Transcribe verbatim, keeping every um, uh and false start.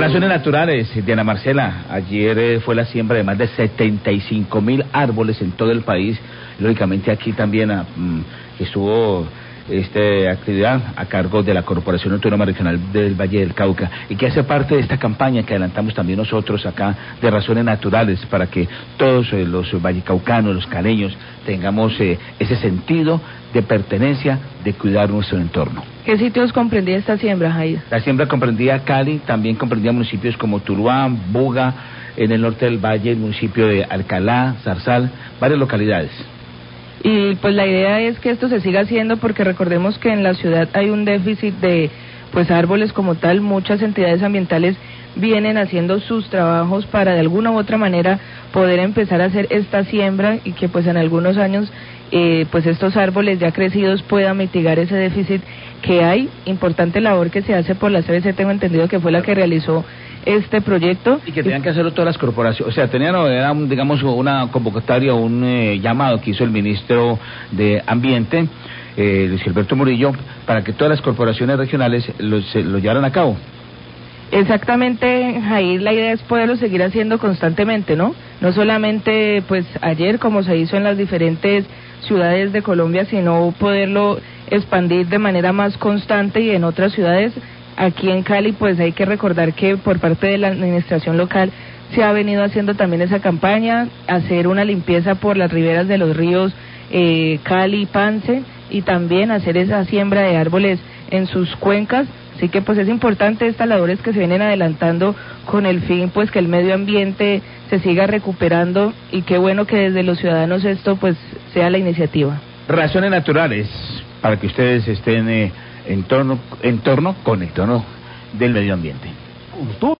Razones naturales, Diana Marcela. Ayer eh, fue la siembra de más de setenta y cinco mil árboles en todo el país. Lógicamente aquí también ah, estuvo esta actividad a cargo de la Corporación Autónoma Regional del Valle del Cauca, y que hace parte de esta campaña que adelantamos también nosotros acá de Razones Naturales, para que todos eh, los vallecaucanos, los caleños, tengamos eh, ese sentido de pertenencia, de cuidar nuestro entorno. ¿Qué sitios comprendía esta siembra, Jair? La siembra comprendía Cali, también comprendía municipios como Tuluá, Buga, en el norte del valle, el municipio de Alcalá, Zarzal, varias localidades. Y pues la idea es que esto se siga haciendo, porque recordemos que en la ciudad hay un déficit de pues árboles como tal. Muchas entidades ambientales vienen haciendo sus trabajos para de alguna u otra manera poder empezar a hacer esta siembra, y que pues en algunos años eh, pues estos árboles ya crecidos puedan mitigar ese déficit que hay. Importante labor que se hace por la C B C, tengo entendido que fue la que realizó este proyecto. Y que tenían que hacerlo todas las corporaciones, o sea, tenían, era, digamos, una convocatoria, un eh, llamado que hizo el ministro de Ambiente, eh, Luis Gilberto Murillo, para que todas las corporaciones regionales lo, se, lo llevaran a cabo. Exactamente, Jair, la idea es poderlo seguir haciendo constantemente, ¿no? No solamente pues ayer, como se hizo en las diferentes ciudades de Colombia, sino poderlo expandir de manera más constante y en otras ciudades. Aquí en Cali, pues hay que recordar que por parte de la administración local se ha venido haciendo también esa campaña, hacer una limpieza por las riberas de los ríos eh, Cali y Pance, y también hacer esa siembra de árboles en sus cuencas. Así que pues es importante estas labores que se vienen adelantando con el fin pues que el medio ambiente se siga recuperando, y qué bueno que desde los ciudadanos esto pues sea la iniciativa. Razones naturales, para que ustedes estén eh, en torno, en torno con el tono del medio ambiente.